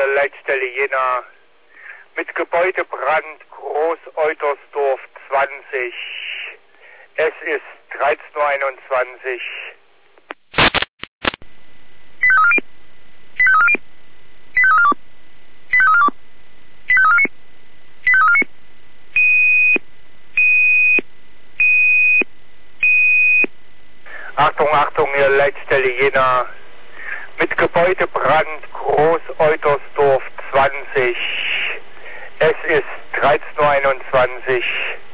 hier Leitstelle Jena mit Gebäudebrand Groß-Eutersdorf 20. Es ist 13:21 Uhr. Achtung, Achtung, hier Leitstelle Jena mit Gebäudebrand Groß-Eutersdorf 20. Es ist 13:21 Uhr.